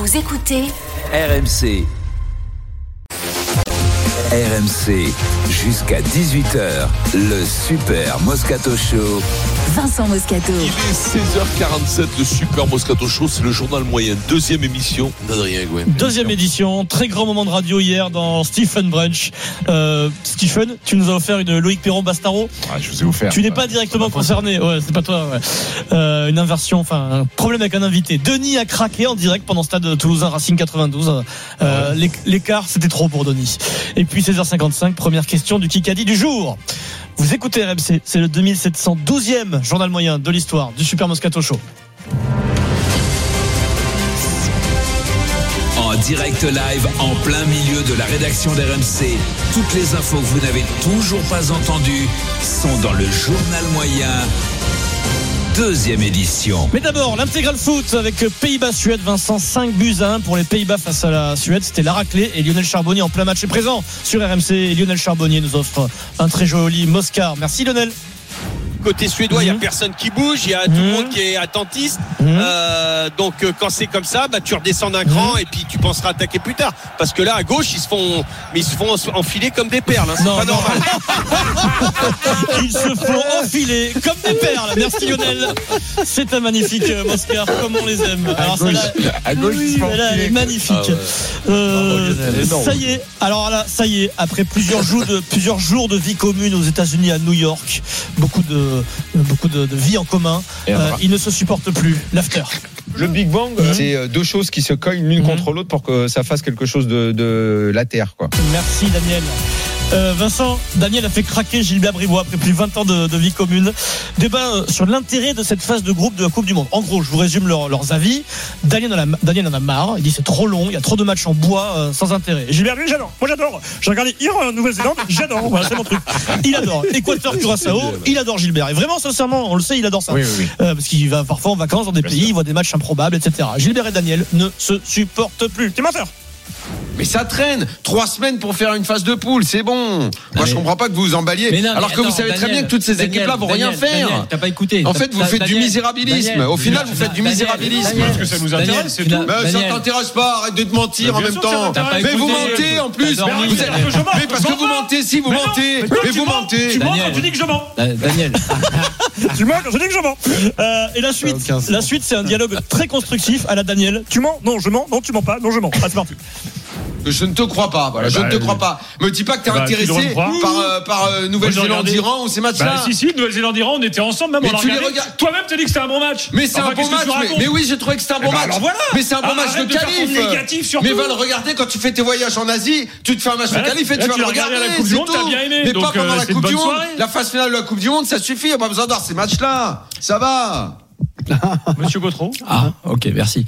Vous écoutez RMC. RMC, jusqu'à 18h, le Super Moscato Show. Vincent Moscato. Il est 16h47, le Super Moscato Show, c'est le journal moyen. Deuxième émission, d'Adrien Gouin. Deuxième édition, très grand moment de radio hier dans Stephen Brunch. Stephen, tu nous as offert une Loïc Perron-Bastaro. Je vous ai offert. Tu n'es pas directement concerné, ouais, c'est pas toi. Ouais. Une inversion, enfin, un problème avec un invité. Denis a craqué en direct pendant Stade Toulousain Racing 92. L'écart, c'était trop pour Denis. Et puis 16h55, première question du Kikadi du jour. Vous écoutez RMC, c'est le 2712e journal moyen de l'histoire du Super Moscato Show. En direct live, en plein milieu de la rédaction d'RMC, toutes les infos que vous n'avez toujours pas entendues sont dans le journal moyen. Deuxième édition. Mais d'abord, l'intégral foot avec Pays-Bas-Suède. Vincent, 5-1 pour les Pays-Bas face à la Suède. C'était la raclée et Lionel Charbonnier en plein match est présent sur RMC. Et Lionel Charbonnier nous offre un très joli Moscar. Merci Lionel. Côté suédois, il n'y a personne qui bouge, il y a tout le monde qui est attentiste. Donc quand c'est comme ça, tu redescends d'un cran et puis tu penseras attaquer plus tard. Parce que là, à gauche, ils se font enfiler comme des perles. C'est pas normal. Ils se font enfiler comme des perles. Merci Lionel. C'est un magnifique Moscar, comme on les aime. Alors à gauche, oui, elle est magnifique. Ça y est. Alors là, ça y est. Après plusieurs jours de vie commune aux États-Unis, à New York, beaucoup de vie en commun. Ils ne se supportent plus. L'after. Le Big Bang, c'est deux choses qui se cognent l'une contre l'autre pour que ça fasse quelque chose de la terre, quoi. Merci Daniel. Vincent, Daniel a fait craquer Gilbert Bribois après plus de 20 ans de vie commune. Débat sur l'intérêt de cette phase de groupe de la Coupe du Monde. En gros, je vous résume leurs avis. Daniel en a marre. Il dit c'est trop long, il y a trop de matchs en bois sans intérêt. Et Gilbert, lui, j'adore. Moi, j'adore. J'ai regardé hier en Nouvelle-Zélande, j'adore. Voilà, c'est mon truc. Il adore. Équateur, Curaçao, il adore Gilbert. Et vraiment, sincèrement, on le sait, il adore ça. Oui. Parce qu'il va parfois en vacances dans des pays, il voit des matchs improbables, etc. Gilbert et Daniel ne se supportent plus. T'es menteur. Mais ça traîne 3 semaines pour faire une phase de poule, c'est bon. Moi je comprends pas que vous vous emballiez. Alors que vous savez très bien que toutes ces équipes-là vont rien faire. Daniel, t'as pas écouté. En fait, vous faites du misérabilisme. Au final, vous faites du misérabilisme. Parce que ça nous intéresse, c'est tout. Ça t'intéresse pas, arrête de te mentir en même temps. Mais vous mentez en plus. Mais parce que vous mentez, si vous mentez. Mais vous mentez. Tu mens quand tu dis que je mens. Daniel. Tu mens quand je dis que je mens. Et la suite, c'est un dialogue très constructif à la Daniel. Tu mens? Non, je mens. Non, tu ments pas. Non, je mens. Ah, c'est parti. Je ne te crois pas, voilà. Je ne te crois pas. Me dis pas que t'es intéressé par Nouvelle-Zélande-Iran ou ces matchs-là. Si, Nouvelle-Zélande-Iran, on était ensemble, même on a regardé. Toi-même, t'as dit que c'était un bon match. Mais c'est un bon match. Mais oui, j'ai trouvé que c'était un bon match. Mais c'est un bon match de qualif. Mais va le regarder quand tu fais tes voyages en Asie. Tu te fais un match de qualif et tu vas le regarder. C'est tout. Mais pas pendant la Coupe du Monde. La phase finale de la Coupe du Monde, ça suffit. Il n'y a pas besoin d'avoir ces matchs-là. Ça va. Monsieur Gautreau. Ok, merci.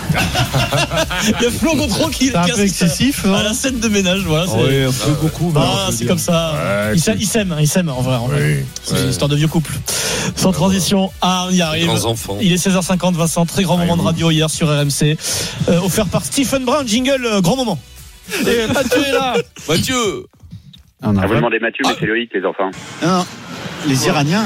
Il y a Flo Gautreau qui est un peu excessif à la scène de ménage, voilà. Oui, un peu beaucoup. C'est comme ça. Ils s'aiment en vrai. C'est une histoire de vieux couple. Sans transition, on y arrive. Il est 16h50, Vincent. Très grand moment de radio hier sur RMC. Offert par Stephen Brun, jingle grand moment. Et Mathieu est là. Mathieu. Vous demandez Mathieu, mais c'est Loïc, les enfants. Non. Les Iraniens.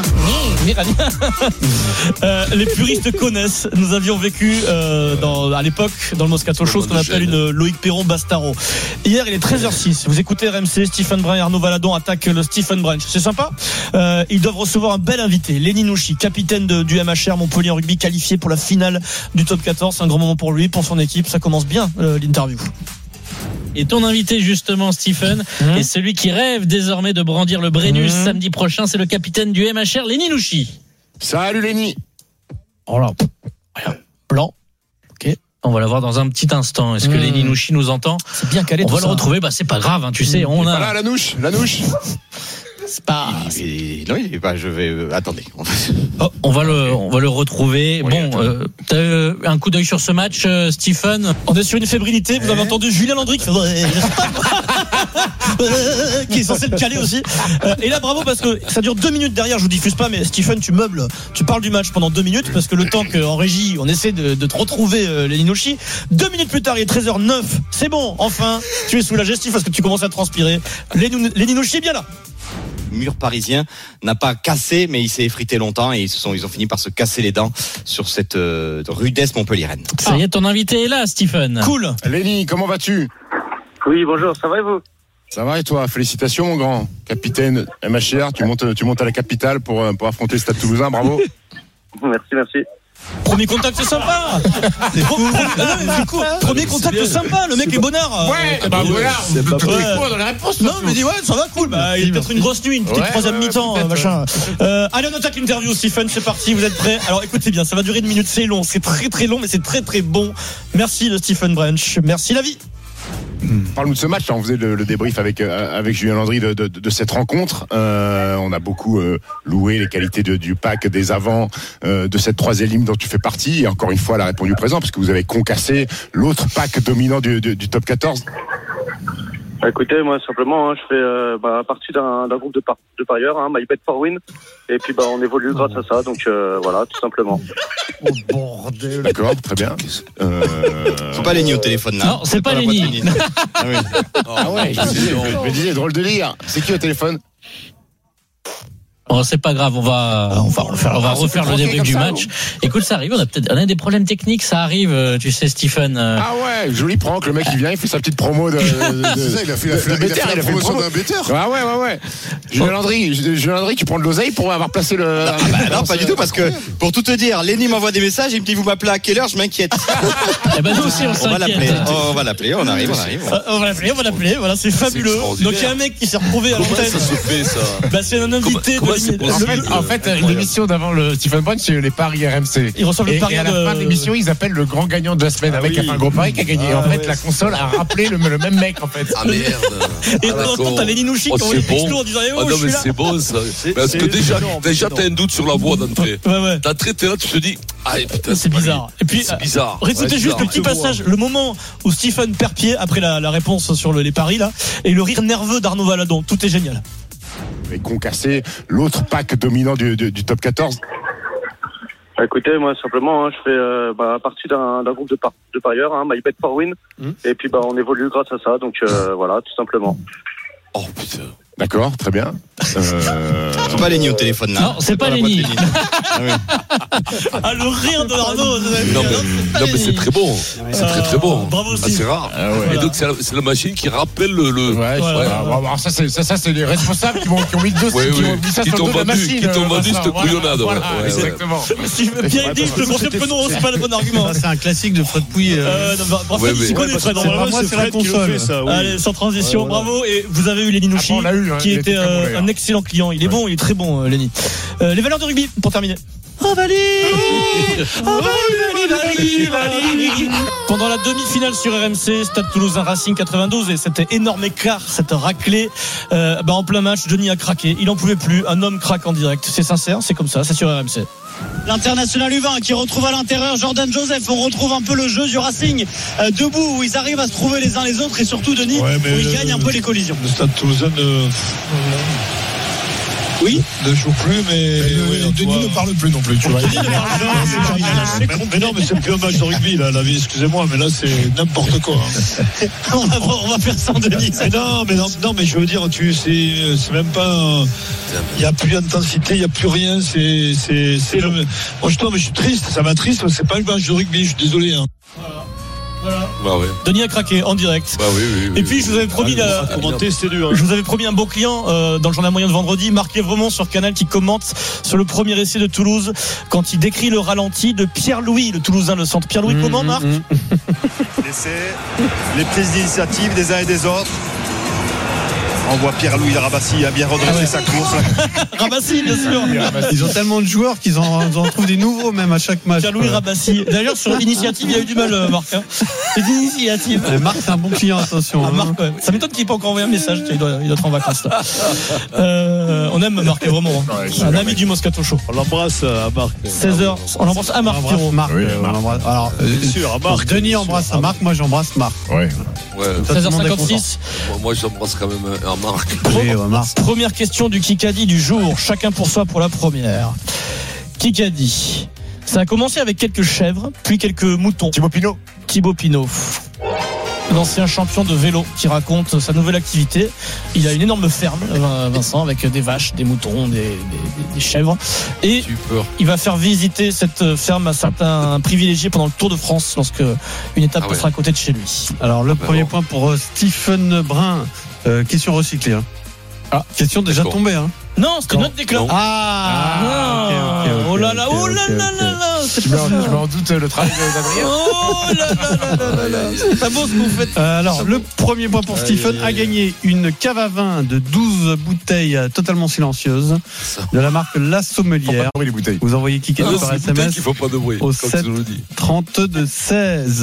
Les puristes connaissent. Nous avions vécu à l'époque dans le Moscato Show ce qu'on appelle une Loïc Perron-Bastaro. Hier il est 13h06. Vous écoutez RMC. Stephen Brun et Arnaud Valadon attaquent le Stephen Brunch. C'est sympa. Ils doivent recevoir un bel invité, Lenny Nouchi, capitaine du MHR Montpellier en rugby, qualifié pour la finale du top 14. C'est un grand moment pour lui, pour son équipe. Ça commence bien l'interview. Et ton invité justement, Stephen, est celui qui rêve désormais de brandir le Brennus samedi prochain. C'est le capitaine du MHR, Lenny Nouchi. Salut Lenny. Oh là, blanc. Ok. On va la voir dans un petit instant. Est-ce que Lenny Nouchi nous entend? C'est bien calé. On va le retrouver. C'est pas grave, tu sais. On a là la nouche. C'est pas. Non, il est pas. Je vais. Attendez. On va le retrouver. T'as eu un coup d'œil sur ce match, Stephen? On est sur une fébrilité. Vous avez entendu Julien Landry qui est censé le caler aussi. Et là, bravo parce que ça dure 2 minutes derrière. Je vous diffuse pas, mais Stephen, tu meubles. Tu parles du match pendant 2 minutes parce que le temps qu'en régie, on essaie de te retrouver Lenny Nouchi. 2 minutes plus tard, il est 13h09. C'est bon. Enfin, tu es soulagé, Steve, parce que tu commences à transpirer. Lenny Nouchi est bien là. mur parisien n'a pas cassé, mais il s'est effrité longtemps et ils ont fini par se casser les dents sur cette rudesse montpelliéraine. Ça y est, ton invité est là, Stephen. Cool. Lenny, comment vas-tu ? Oui, bonjour, ça va et vous ? Ça va et toi ? Félicitations mon grand capitaine MHR, tu montes à la capitale pour affronter le Stade Toulousain, bravo. Merci. Premier contact sympa. C'est cool. Premier contact sympa, le mec est bonnard. Ouais, bonnard. C'est pas cool dans la réponse. Non, mais dis ça va cool. Il y a peut-être une grosse nuit, une petite troisième mi-temps, machin. Allez, on attaque l'interview, Stephen, c'est parti, vous êtes prêts ? Alors écoutez bien, ça va durer 1 minute, c'est long, c'est très très long, mais c'est très très bon. Merci de Stephen Branch, merci la vie. Parle-nous de ce match, on faisait le débrief avec Julien Landry de cette rencontre. On a beaucoup loué les qualités du pack des avants de cette troisième ligne dont tu fais partie. Et encore une fois, elle a répondu présent parce que vous avez concassé l'autre pack dominant du top 14. Écoutez, moi simplement, je fais partie d'un groupe de parieurs, My Bet for Win, et puis on évolue grâce à ça, donc voilà, tout simplement. Oh bordel. D'accord, très bien. C'est pas Lenny au téléphone là. Non, c'est pas Lenny. Ah ouais, je me disais, drôle de lire. C'est qui au téléphone ? Oh, c'est pas grave, on va refaire le débrief du match. Écoute, ça arrive, on a des problèmes techniques, ça arrive, tu sais, Stephen. Ah ouais, joli prank, le mec il vient, il fait sa petite promo de c'est ça, il a fait la promotion d'un betteur. Ah ouais. Julien Landry, tu prends de l'oseille pour avoir placé le. Non, pas du tout, parce que pour tout te dire, Lenny m'envoie des messages, il me dit vous m'appelez à quelle heure, je m'inquiète. Nous aussi on s'inquiète. On va l'appeler, on arrive. On va l'appeler, voilà, c'est fabuleux. Donc il y a un mec qui s'est retrouvé à l'antenne. Ça se fait ça. C'est un invité En fait, l'émission d'avant le Stephen Branch, c'est les paris RMC. Ils reçoivent le pari et à la fin de l'émission, ils appellent le grand gagnant de la semaine avec qui a fait un gros pari qui a gagné. En fait, la console a rappelé le même mec en fait. Ah merde. Et de temps en temps, t'as Lenny Nouchi qui envoie des textos en disant non mais c'est bon ça. Parce que déjà t'as un doute sur la voix d'entrée. D'entrée t'es là, tu te dis putain, c'est bizarre. Et puis c'est bizarre. Écoutez juste le petit passage, le moment où Stephen perd pied après la réponse sur les paris là, et le rire nerveux d'Arnaud Valadon. Tout est génial. Et concassé l'autre pack dominant du top 14. Écoutez, moi simplement, je fais partie d'un groupe de parieurs, My Bet for Win, et puis on évolue grâce à ça, donc voilà, tout simplement. Oh putain. D'accord, très bien. C'est pas Lenny au téléphone là. Non, c'est pas Lenny. Ah, le rire de Arnaud. Non mais c'est très bon. C'est très bon. Bravo aussi. C'est rare. Et donc c'est la machine qui rappelle le. Ouais. Alors ça c'est les responsables qui ont mis le dossier, qui ont mis ça sur le dos de la machine. Qui t'ont vendu cette couillonnade. Exactement. Si Pierre dit je te confirme que non, c'est pas le bon argument. C'est un classique de Fred Pouillet. Bravo, il s'y connaît Fred. Moi c'est la console. Allez, sans transition, bravo. Et vous avez eu Lenny Nouchi qui était un excellent client. Il est bon, il est très bon, Lenny. Les valeurs de rugby pour terminer. Pendant la demi-finale sur RMC, Stade Toulousain Racing 92, et cet énorme écart, cette raclée, en plein match, Denis a craqué. Il en pouvait plus. Un homme craque en direct. C'est sincère, c'est comme ça, c'est sur RMC. L'international U20 qui retrouve à l'intérieur Jordan Joseph. On retrouve un peu le jeu du Racing debout, où ils arrivent à se trouver les uns les autres, et surtout Denis, où ils gagnent un peu les collisions. Le Stade Toulousain ne joue plus, mais Denis ne parle plus non plus. Tu vois. Mais non, mais c'est plus un match de rugby là, la vie. Excusez-moi, mais là c'est n'importe quoi. On va faire sans Denis. Non, mais je veux dire, c'est même pas. Il n'y a plus d'intensité, il n'y a plus rien. Moi, je suis triste, ça m'attriste. C'est pas un match de rugby. Je suis désolé. Voilà. Denis a craqué en direct. Oui. Et puis je vous avais promis je vous avais promis un beau client dans le journal moyen de vendredi, Marc Lévremont sur Canal, qui commente sur le premier essai de Toulouse quand il décrit le ralenti de Pierre-Louis, le Toulousain, le centre. Pierre-Louis, comment Marc L'essai, les prises d'initiative des uns et des autres. On voit Pierre-Louis Rabassi a bien redressé sa course. Rabassi, bien sûr. Ils ont tellement de joueurs qu'ils en trouvent des nouveaux même à chaque match. Pierre-Louis Rabassi. D'ailleurs, sur l'initiative, il a eu du mal, Marc. C'est une initiative. Marc, c'est un bon client, attention. Marc, ouais. Ça m'étonne qu'il n'ait pas encore envoyé un message. Il doit être en vacances là. On aime Marc, vraiment. Un ami du Moscato Show. On l'embrasse à Marc. 16h. On l'embrasse à Marc. Marc. Alors, c'est sûr, à Marc. Denis embrasse à Marc, moi j'embrasse Marc. Ouais. 16h56. Moi j'embrasse quand même Marc. Première question du Kikadi du jour. Chacun pour soi pour la première. Kikadi. Ça a commencé avec quelques chèvres, puis quelques moutons. Thibaut Pinot. l'ancien champion de vélo, qui raconte sa nouvelle activité. Il a une énorme ferme, Vincent, avec des vaches, des moutons, des chèvres. Et il va faire visiter cette ferme à certains privilégiés pendant le Tour de France, lorsque une étape passera à côté de chez lui. Alors, le premier point pour Stephen Brun. Question recyclée. Question déjà tombée. Non, c'était notre déclin. Okay. Oh là là, oh là là là là. Je me en doute le travail d'Adrien. Oh là là là. C'est pas beau ce que vous faites. Alors, le premier point pour Stephen a gagné une cave à vin de 12 bouteilles totalement silencieuses de la marque La Sommelière. Les bouteilles. Vous envoyez qui par SMS il faut pas de bruit, au 7 32 16.